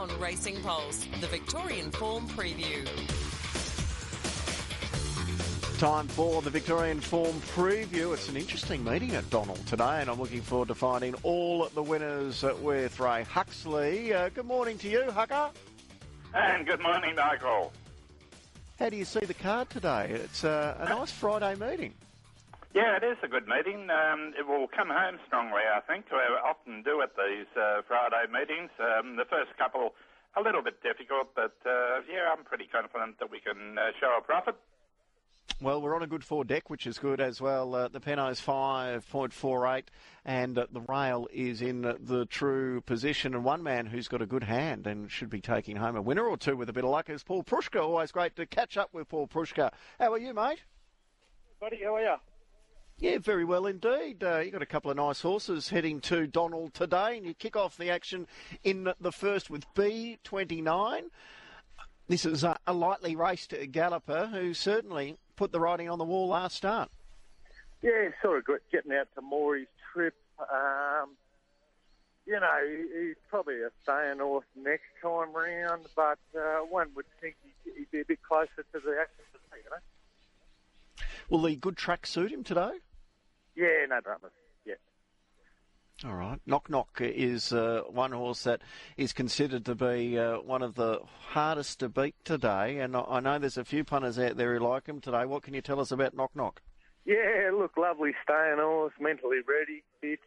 on Racing Pulse, the Victorian Form Preview. Time for the Victorian Form Preview. It's an interesting meeting at Donald today, and I'm looking forward to finding all the winners with Ray Huxley. Good morning to you, Hucker. And good morning, Michael. How do you see the card today? It's a nice Friday meeting. Yeah, it is a good meeting. It will come home strongly, I think. We often do at these Friday meetings. The first couple, a little bit difficult, but I'm pretty confident that we can show a profit. Well, we're on a good four deck, which is good as well. The Penno's 5.48, and the rail is in the true position. And one man who's got a good hand and should be taking home a winner or two with a bit of luck is Paul Prushka. Always great to catch up with Paul Prushka. How are you, mate? Buddy, how are you? Yeah, very well indeed. You got a couple of nice horses heading to Donald today, and you kick off the action in the first with B29. This is a lightly raced galloper who certainly put the writing on the wall last start. Yeah, sort of getting out to Maury's trip. He's probably a staying horse next time round, but one would think he'd be a bit closer to the action today, you know. Will the good track suit him today? Yeah, no dramas. Yeah. All right. Knock Knock is one horse that is considered to be one of the hardest to beat today, and I know there's a few punters out there who like him today. What can you tell us about Knock Knock? Yeah, look, lovely staying horse, mentally ready, fit.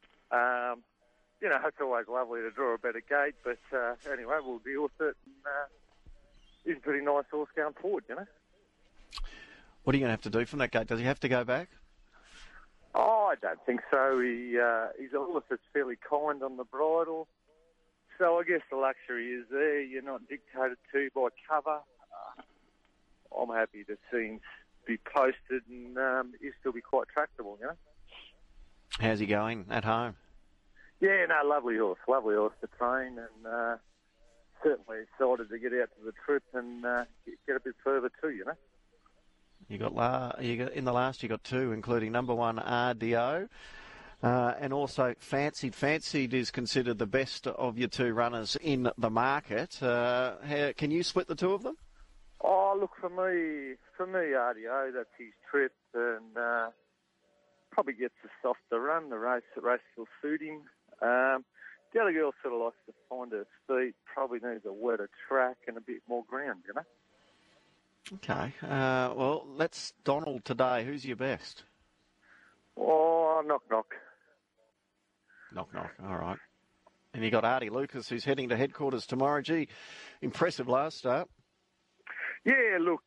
It's always lovely to draw a better gate, but anyway, we'll deal with it. And, he's a pretty nice horse going forward, you know. What are you going to have to do from that gate? Does he have to go back? Oh, I don't think so. He's a horse that's fairly kind on the bridle. So I guess the luxury is there. You're not dictated to by cover. I'm happy to see him be posted and he'll still be quite tractable, you know. How's he going at home? Yeah, no, lovely horse to train, and certainly excited to get out to the trip and get a bit further too, you know. You got in the last. You got two, including number one RDO, and also Fancied. Fancied is considered the best of your two runners in the market. Can you split the two of them? Oh, look, for me, RDO, that's his trip, and probably gets a softer run. The race will suit him. The other girl sort of likes to find her feet. Probably needs a wetter track and a bit more ground, you know. Okay. Well, let's Donald today. Who's your best? Oh, Knock Knock. Knock Knock. All right. And you got Artie Lucas, who's heading to headquarters tomorrow. Gee, impressive last start. Yeah, look,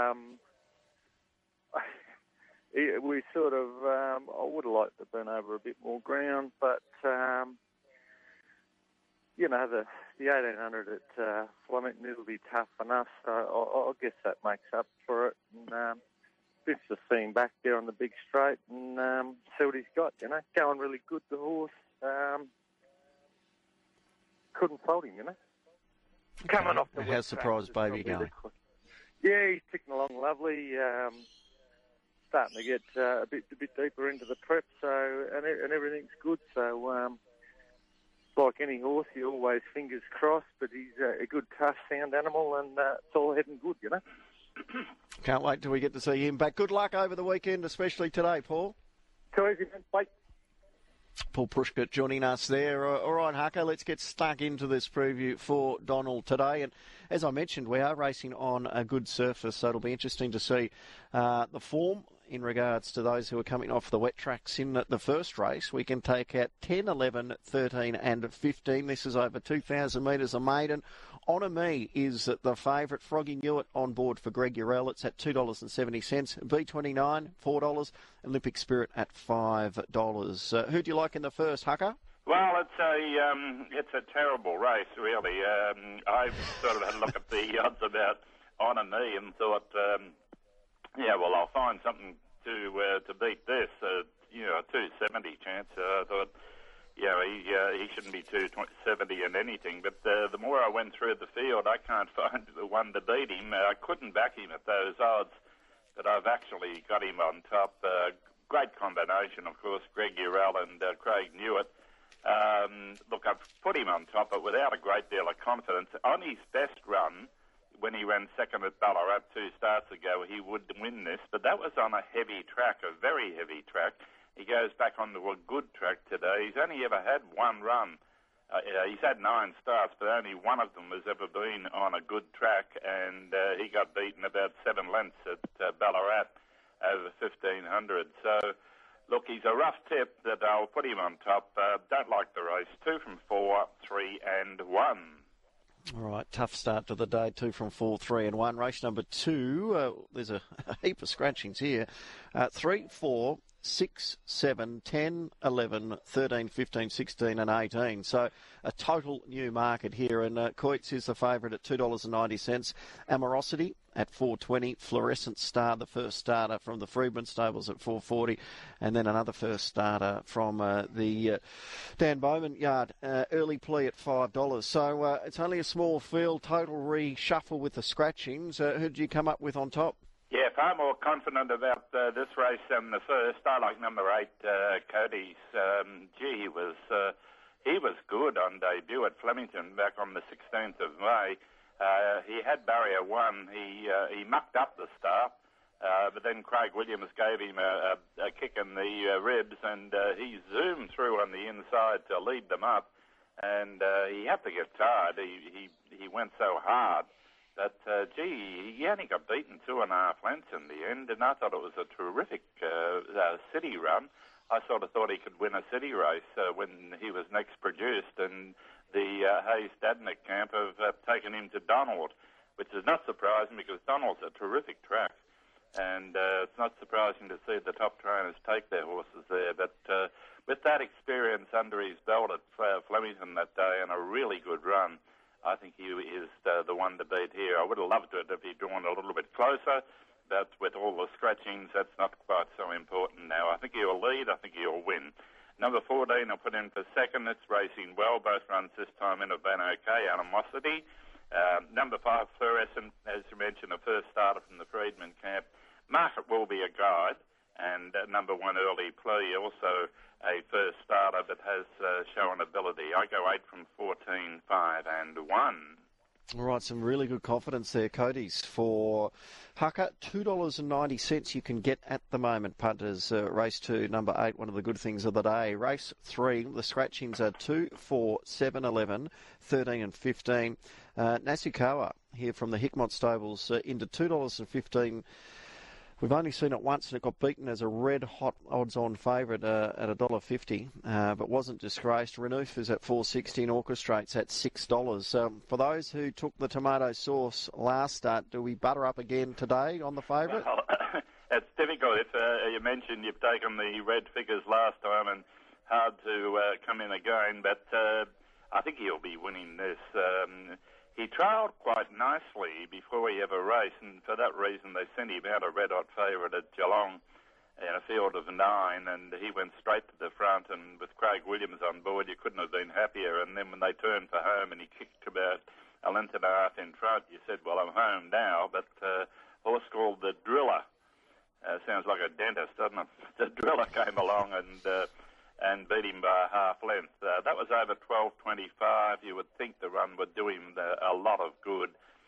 we sort of, I would have liked to burn over a bit more ground, but, the 1800 at Flemington, it'll be tough enough, so I guess that makes up for it. And just to see him back there on the big straight and see what he's got, you know. Going really good, the horse. Couldn't fault him, you know. Okay. Coming off the How's Surprise Baby going? Yeah, he's ticking along lovely. Starting to get a bit deeper into the prep, so and everything's good. So like any horse, he always fingers crossed, but he's a good, tough, sound animal, and it's all heading good, you know. Can't wait till we get to see him back. Good luck over the weekend, especially today, Paul. Too easy, man. Bye. Paul Prushka joining us there. All right, Hucker, let's get stuck into this preview for Donald today. And as I mentioned, we are racing on a good surface, so it'll be interesting to see the form in regards to those who are coming off the wet tracks in the first race. We can take out 10, 11, 13 and 15. This is over 2,000 metres a maiden. Honour Me is the favourite. Froggy Newitt on board for Greg Urell. It's at $2.70. B29, $4. Olympic Spirit at $5. Who do you like in the first, Hucker? Well, it's a terrible race, really. I sort of had a look at the odds about Honour Me and thought, I'll find something to beat this. A 270 chance. I thought, he shouldn't be 270 in anything. But the more I went through the field, I can't find the one to beat him. I couldn't back him at those odds, but I've actually got him on top. Great combination, of course, Greg Urell and Craig Newitt. Look, I've put him on top, but without a great deal of confidence. On his best run, when he ran second at Ballarat 2 starts ago, he would win this, but that was on a heavy track, a very heavy track. He goes back onto a good track today. He's only ever had one run. He's had 9 starts, but only one of them has ever been on a good track, and he got beaten about 7 lengths at Ballarat over 1,500. So, look, he's a rough tip that I'll put him on top. Don't like the race. 2 from 4, 3 and 1. All right, tough start to the day. 2 from 4, 3 and 1. Race number 2, there's a heap of scratchings here. 3, 4, 6, 7, 10, 11, 13, 15, 16 and 18. So a total new market here. And Coit's is the favourite at $2.90. Amorosity at $4.20. Fluorescent Star, the first starter from the Freedman Stables at $4.40. And then another first starter from the Dan Bowman yard, early plea at $5. So it's only a small field, total reshuffle with the scratchings. Who did you come up with on top? Yeah, far more confident about this race than the first. I like number 8, Cody's. He was good on debut at Flemington back on the 16th of May. He had barrier 1. He mucked up the start, but then Craig Williams gave him a kick in the ribs, and he zoomed through on the inside to lead them up. And he had to get tired. He went so hard. But, he only got beaten 2.5 lengths in the end, and I thought it was a terrific city run. I sort of thought he could win a city race when he was next produced, and the Hayes-Dadnick camp have taken him to Donald, which is not surprising because Donald's a terrific track, and it's not surprising to see the top trainers take their horses there. But with that experience under his belt at Flemington that day and a really good run, I think he is the one to beat here. I would have loved it if he'd drawn a little bit closer, but with all the scratchings, that's not quite so important now. I think he'll lead. I think he'll win. Number 14, I'll put in for second. It's racing well. Both runs this time in have been okay. Animosity. Number 5, Fluorescent, as you mentioned, a first starter from the Freedman camp. Market will be a guide. And number 1, Early Plea, also a first starter that has shown ability. I go 8 from 14, 5 and 1. All right, some really good confidence there, Cody's. For Hucker, $2.90 you can get at the moment, punters. Race 2, number 8, one of the good things of the day. Race 3, the scratchings are 2, 4, 7, 11, 13 and 15. Nasukawa here from the Hickmott Stables into $2.15. We've only seen it once, and it got beaten as a red-hot odds-on favourite at $1.50, but wasn't disgraced. Renouf is at $4.60 and Orchestrate's at $6. For those who took the tomato sauce last start, do we butter up again today on the favourite? Well, it's difficult. If you mentioned you've taken the red figures last time and hard to come in again, but I think he'll be winning this. He trailed quite nicely before he ever raced, and for that reason they sent him out a red-hot favourite at Geelong in a field of 9, and he went straight to the front, and with Craig Williams on board, you couldn't have been happier. And then when they turned for home and he kicked about a length and a half in front, you said, well, I'm home now. But a horse called the Driller, sounds like a dentist, doesn't it? The Driller came along and beat him by a half length. That was over 12.25. You would think the run would do him a lot of good.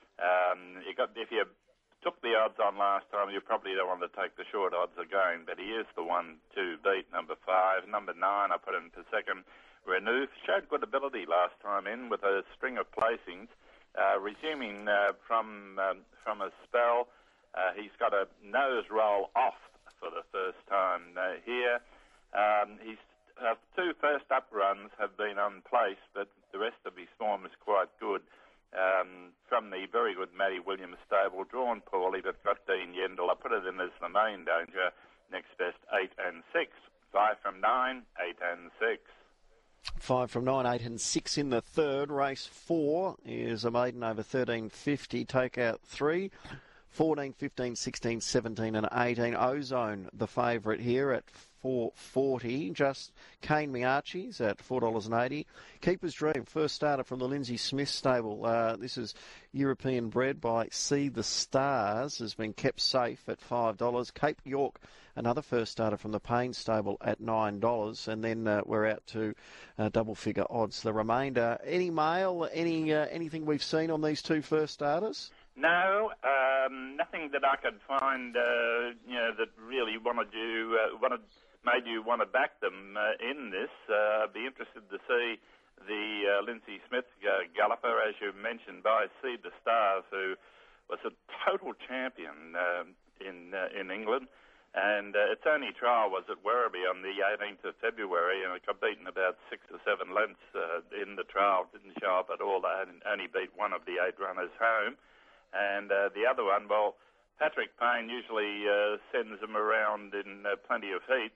If you took the odds on last time, you probably don't want to take the short odds again, but he is the one to beat. Number 5. Number 9, I put in for second. Renouf showed good ability last time in with a string of placings. Resuming from a spell, he's got a nose roll off for the first time here. He's 2 first-up runs have been unplaced, but the rest of his form is quite good. From the very good Matty Williams stable, drawn poorly, but got Dean Yendall. I put it in as the main danger. Next best, 8 and 6. 5 from 9, 8 and 6. 5 from 9, 8 and 6 in the third. Race 4 is a maiden over 13.50. Take out 3. 14, 15, 16, 17 and 18. Ozone, the favourite here at $4.40. Just Kane Miachi's at $4.80. Keeper's Dream, first starter from the Lindsay Smith stable. This is European bred by See the Stars, has been kept safe at $5. Cape York, another first starter from the Payne stable at $9. And then we're out to double-figure odds. The remainder, any mail, anything we've seen on these two first starters? No, nothing that I could find, that really made you want to back them in this. I'd be interested to see the Lindsay Smith galloper, as you mentioned, by See the Stars, who was a total champion in England. And its only trial was at Werribee on the 18th of February, and it got beaten about 6 or 7 lengths in the trial. Didn't show up at all. They only beat one of the 8 runners home. And the other one, well, Patrick Payne usually sends them around in plenty of heat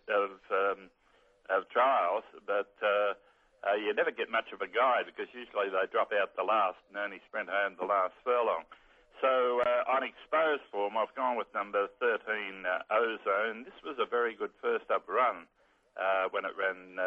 of trials, but you never get much of a guide because usually they drop out the last and only sprint home the last furlong. So on exposed form, I've gone with number 13, Ozone. This was a very good first-up run when it ran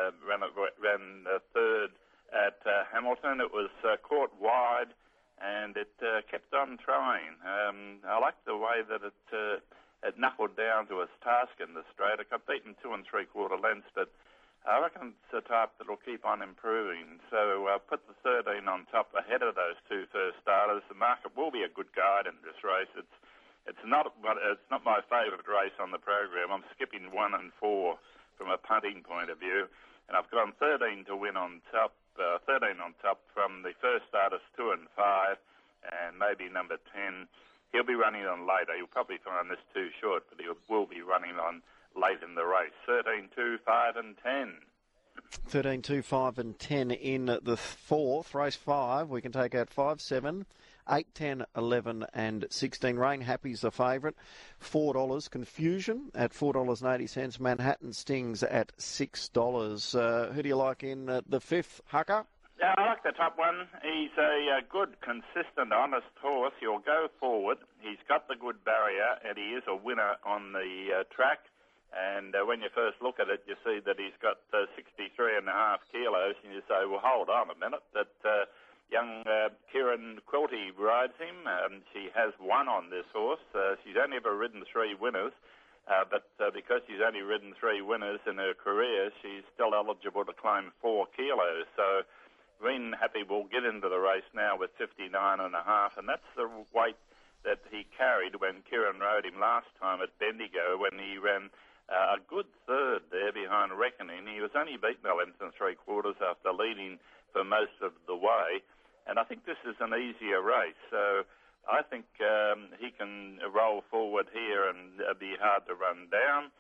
third at Hamilton. It was caught wide, and it kept on trying. I like the way that it knuckled down to its task in the straight. It got beaten 2 3/4 lengths, but I reckon it's a type that will keep on improving. So put the 13 on top ahead of those two first starters. The market will be a good guide in this race. It's not my favourite race on the program. I'm skipping 1 and 4 from a punting point of view, and I've gone 13 to win on top. 13 on top from the first starters 2 and 5, and maybe number 10. He'll be running on later. You'll probably find this too short, but he will be running on late in the race. 13, 2, 5 and 10. 13, 2, 5 and 10 in the fourth. Race 5, we can take out 5, 7, 8, 10, 11 and 16. Rain Happy's the favourite. $4. Confusion at $4.80. Manhattan Stings at $6. Who do you like in the fifth, Hucker? Yeah, I like the top one. He's a good, consistent, honest horse. He'll go forward. He's got the good barrier, and he is a winner on the track. And when you first look at it, you see that he's got 63.5 kilos, and you say, well, hold on a minute, that young Kieran Quilty rides him. She has won on this horse. She's only ever ridden 3 winners, but because she's only ridden 3 winners in her career, she's still eligible to claim 4 kilos. So Rain Happy will get into the race now with 59.5, and that's the weight that he carried when Kieran rode him last time at Bendigo, when he ran a good third there behind Reckoning. He was only beaten a length and 3/4 after leading for most of the way. And I think this is an easier race. So I think he can roll forward here and be hard to run down.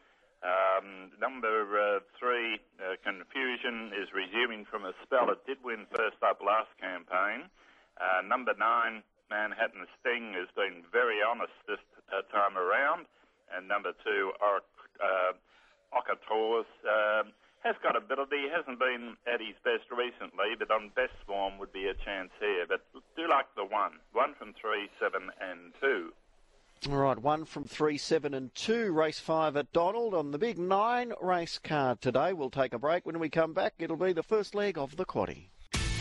Number 3, Confusion, is resuming from a spell. It did win first up last campaign. Number 9, Manhattan Sting, has been very honest this time around. And number 2, Okators, has got ability, hasn't been at his best recently, but on best form would be a chance here. But do like the 1 from 3, 7 and 2. All right, 1 from 3, 7 and 2. Race 5 at Donald on the big 9 race card today. We'll take a break. When we come back, it'll be the first leg of the quaddie.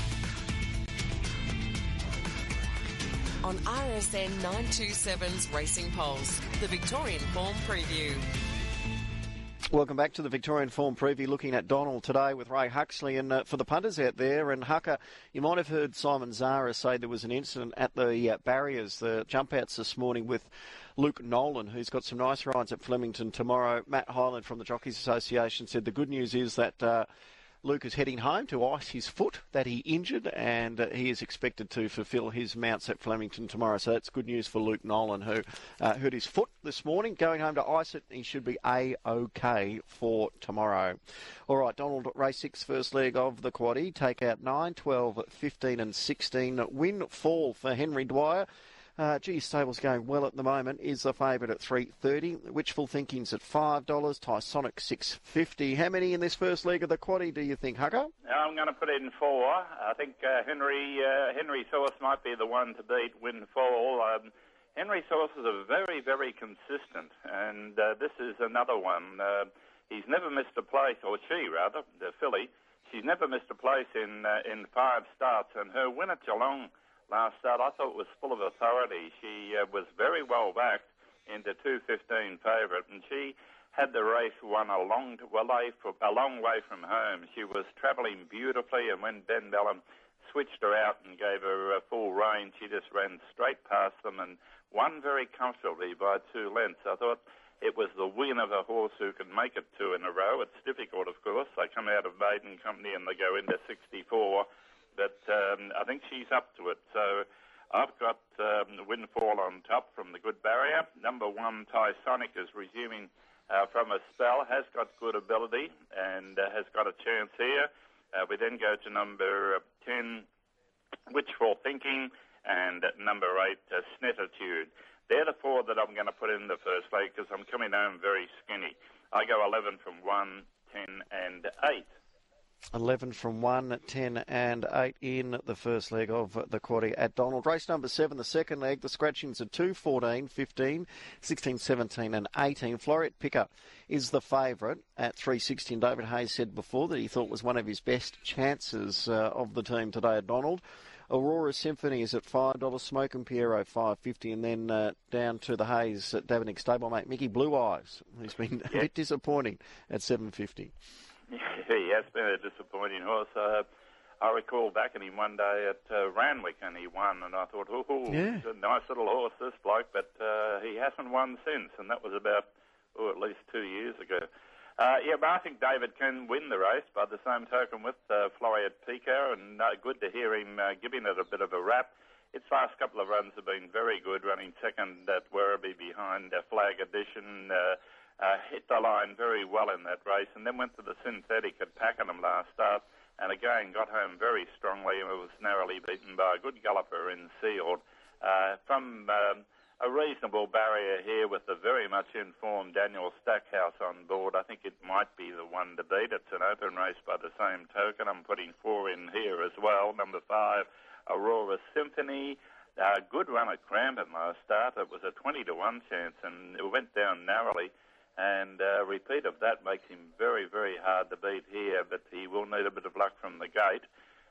On RSN 927's Racing Pulse, the Victorian Form Preview. Welcome back to the Victorian Form Preview, looking at Donald today with Ray Huxley. And for the punters out there, and Hucker, you might have heard Simon Zara say there was an incident at the barriers, the jump outs this morning with Luke Nolan, who's got some nice rides at Flemington tomorrow. Matt Hyland from the Jockeys Association said the good news is that Luke is heading home to ice his foot that he injured, and he is expected to fulfil his mounts at Flemington tomorrow. So that's good news for Luke Nolan, who hurt his foot this morning, going home to ice it. He should be A-OK for tomorrow. All right, Donald, race 6, first leg of the quaddie. Take out 9, 12, 15 and 16. Windfall for Henry Dwyer. Stable's going well at the moment, is the favourite at $3.30. Wishful Thinking's at $5. Tysonic $6.50. How many in this first leg of the quaddie do you think, Hucker? I'm going to put in 4. I think Henry Source might be the one to beat Windfall. Henry Source is very, very consistent, and this is another one. he's never missed a place, or she rather, the filly. She's never missed a place in 5 starts, and her win at Geelong last start, I thought was full of authority. She was very well backed into 2:15 favourite, and she had the race won a long way from home. She was travelling beautifully, and when Ben Bellum switched her out and gave her a full rein, she just ran straight past them and won very comfortably by 2 lengths. I thought it was the win of a horse who can make it 2 in a row. It's difficult, of course. They come out of maiden company and they go into 64, but I think she's up to it. So I've got Windfall on top from the good barrier. Number 1, Tysonic, is resuming from a spell, has got good ability and has got a chance here. We then go to number 10, Wishful Thinking, and number 8, Snetitude. They're the 4 that I'm going to put in the first leg because I'm coming home very skinny. I go 11 from 1, 10 and 8. 11 from 1, 10 and 8 in the first leg of the quaddy at Donald. Race number 7, the second leg, the scratchings are 2, 14, 15, 16, 17 and 18. Floriette Picker is the favourite at 3.60, and David Hayes said before that he thought was one of his best chances of the team today at Donald. Aurora Symphony is at $5, Smoke and Piero $5.50, and then down to the Hayes at Davennick stablemate Mickey Blue Eyes, who's been a bit disappointing at $7.50. Yeah, he has been a disappointing horse. I recall backing him one day at Randwick and he won, and I thought, he's a nice little horse, this bloke, but he hasn't won since, and that was about, at least 2 years ago. But I think David can win the race by the same token with Floriette Pico, and good to hear him giving it a bit of a rap. Its last couple of runs have been very good, running second at Werribee behind Flag Edition, hit the line very well in that race, and then went to the synthetic at Pakenham last start, and again got home very strongly and was narrowly beaten by a good galloper in Sealed. From a reasonable barrier here with the very much informed Daniel Stackhouse on board, I think it might be the one to beat. It's an open race by the same token. I'm putting 4 in here as well. Number 5, Aurora Symphony. Good run at Crampton last start. It was a 20-1 chance, and it went down narrowly. And a repeat of that makes him very, very hard to beat here, but he will need a bit of luck from the gate.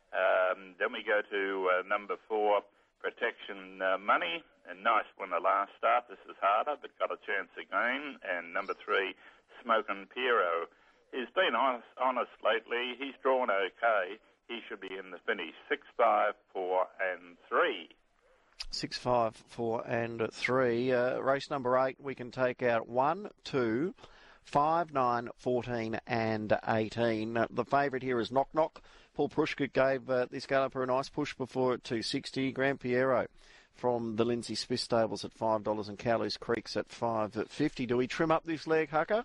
Then we go to number 4, Protection Money. A nice winner last start. This is harder, but got a chance again. And number 3, Smokin' Piero. He's been honest lately. He's drawn okay. He should be in the finish. 6, 5, 4 and 3. 6, 5, 4 and 3. Race number 8, we can take out 1, 2, 5, 9, 14 and 18. The favourite here is Knock Knock. Paul Prushka gave this galloper a nice push before at 2.60. Grand Piero from the Lindsay Smith stables at $5 and Cowley's Creeks at $5.50. Do we trim up this leg, Hucker?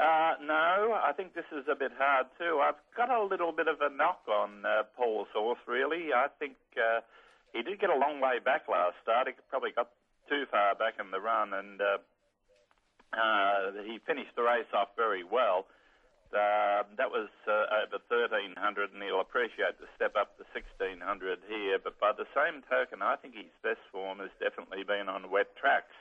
No, I think this is a bit hard too. I've got a little bit of a knock on Paul's horse, really. I think he did get a long way back last start. He probably got too far back in the run, and he finished the race off very well. That was over 1,300, and he'll appreciate the step up to 1,600 here. But by the same token, I think his best form has definitely been on wet tracks.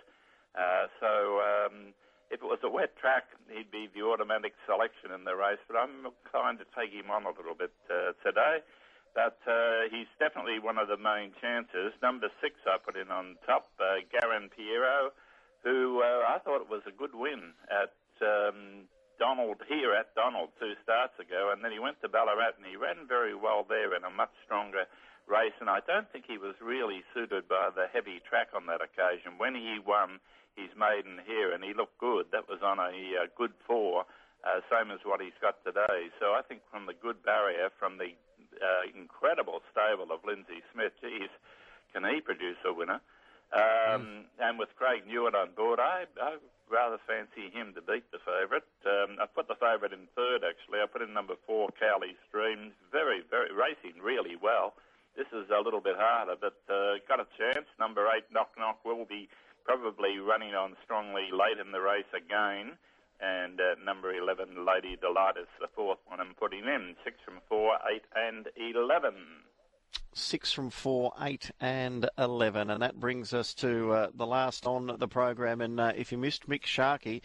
If it was a wet track, he'd be the automatic selection in the race. But I'm inclined to take him on a little bit today. But he's definitely one of the main chances. Number 6 I put in on top, Garin Piero, who I thought was a good win at Donald 2 starts ago, and then he went to Ballarat and he ran very well there in a much stronger race, and I don't think he was really suited by the heavy track on that occasion. When he won his maiden here and he looked good, that was on a good 4, same as what he's got today. So I think from the good barrier, from the incredible stable of Lindsay Smith, geez, can he produce a winner? And with Craig Newitt on board, I rather fancy him to beat the favourite. I put the favourite in third, actually. I put in number 4, Cowley's Dreams. Very, very racing really well. This is a little bit harder, but got a chance. Number 8, Knock Knock, will be probably running on strongly late in the race again. And number 11, Lady Delight, is the 4th one I'm putting in. 6 from 4, 8 and 11. 6 from 4, 8 and 11. And that brings us to the last on the program. And if you missed Mick Sharkey,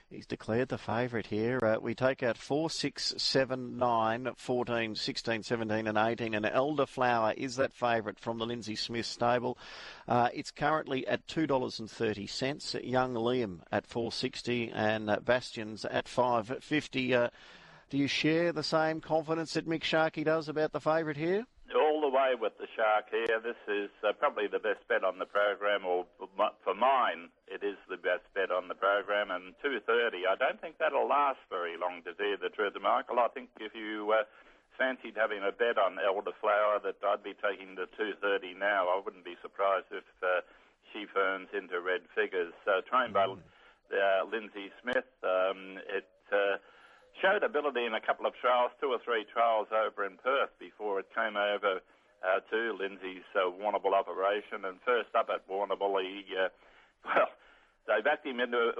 He's declared the favourite here. We take out 4, 6, 7, 9, 14, 16, 17 and 18. And Elderflower is that favourite from the Lindsay Smith stable. It's currently at $2.30. Young Liam at $4.60 and Bastions at $5.50. Do you share the same confidence that Mick Sharkey does about the favourite here? All the way with the Shark here. This is probably the best bet on the program, or for mine, it is the best bet on the program. And 2:30, I don't think that'll last very long, to tell you the truth, Michael. I think if you fancied having a bet on Elderflower, that I'd be taking the 2:30 now. I wouldn't be surprised if she ferns into red figures. Trained by Lindsay Smith, it showed ability in a couple of trials, 2 or 3 trials over in Perth before it came over to Lindsay's Warrnambool operation. And first up at Warrnambool, they backed him into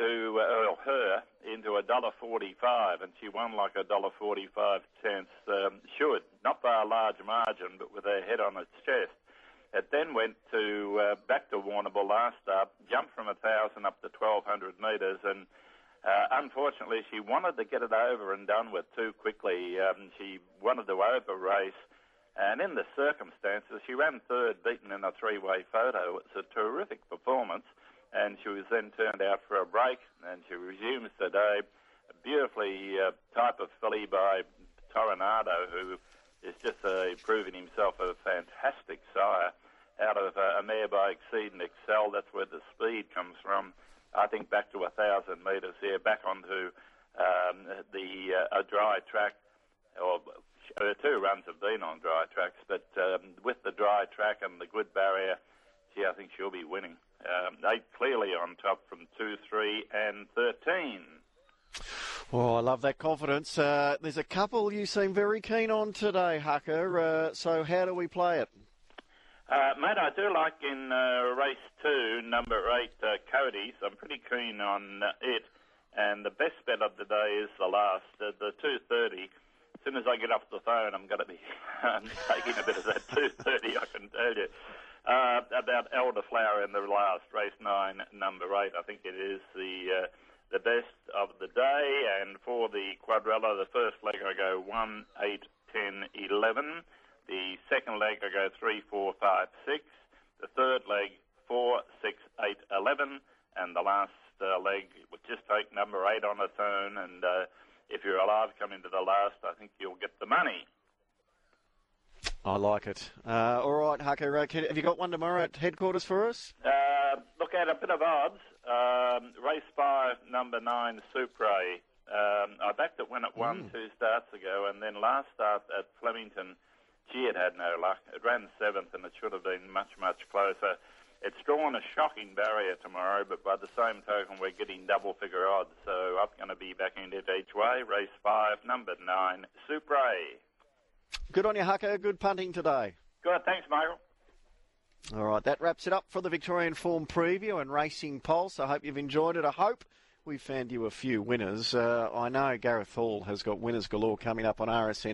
$1.45, and she won like $1.45 chance. Not by a large margin, but with her head on its chest. It then went to back to Warrnambool last up, jumped from 1,000 up to 1,200 metres, and unfortunately, she wanted to get it over and done with too quickly. She wanted to over-race, and in the circumstances, she ran third, beaten in a 3-way photo. It's a terrific performance, and she was then turned out for a break, and she resumes today. A beautifully type of filly by Toronado, who is just proving himself a fantastic sire out of a mare by Exceed and Excel. That's where the speed comes from. I think back to 1,000 metres here, back onto a dry track, or 2 runs have been on dry tracks, but with the dry track and the good barrier, I think she'll be winning. They clearly on top from 2, 3 and 13. Oh, I love that confidence. There's a couple you seem very keen on today, Hucker. So how do we play it? Mate, I do like in race 2, number 8, Cody's. I'm pretty keen on it. And the best bet of the day is the last, the 2:30. As soon as I get off the phone, I'm going to be taking a bit of that 2:30, I can tell you. About Elderflower in the last, race 9, number 8. I think it is the best of the day. And for the quadrella, the first leg I go 1, 8, 10, 11. The second leg, I go 3, 4, 5, 6. The third leg, 4, 6, 8, 11. And the last leg would just take number 8 on its own. And if you're alive, come into the last, I think you'll get the money. I like it. All right, Hucker, have you got one tomorrow at headquarters for us? Look at a bit of odds. Race 5, number 9, Supre. I backed it when it won 2 starts ago, and then last start at Flemington, it had no luck. It ran 7th, and it should have been much, much closer. It's drawn a shocking barrier tomorrow, but by the same token, we're getting double-figure odds. So I'm going to be backing it each way. Race 5, number 9, Supre. Good on you, Hucker. Good punting today. Good. Thanks, Michael. All right, that wraps it up for the Victorian Form Preview and Racing Pulse. I hope you've enjoyed it. I hope we found you a few winners. I know Gareth Hall has got winners galore coming up on RSN